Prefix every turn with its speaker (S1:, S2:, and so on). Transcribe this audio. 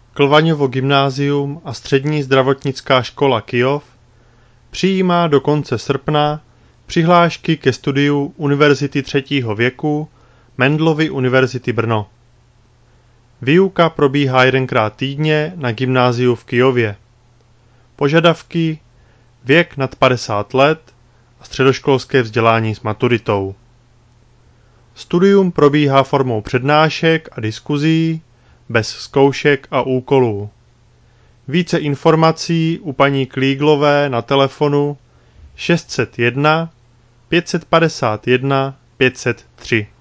S1: Klvaňovo gymnázium a Střední zdravotnická škola Kyjov přijímá do konce srpna přihlášky ke studiu Univerzity třetího věku Mendelovy univerzity Brno. Výuka probíhá 1krát týdně na gymnáziu v Kyjově. Požadavky: věk nad 50 let a středoškolské vzdělání s maturitou. Studium probíhá formou přednášek a diskuzí, bez zkoušek a úkolů. Více informací u paní Klíglové na telefonu 601 551 503.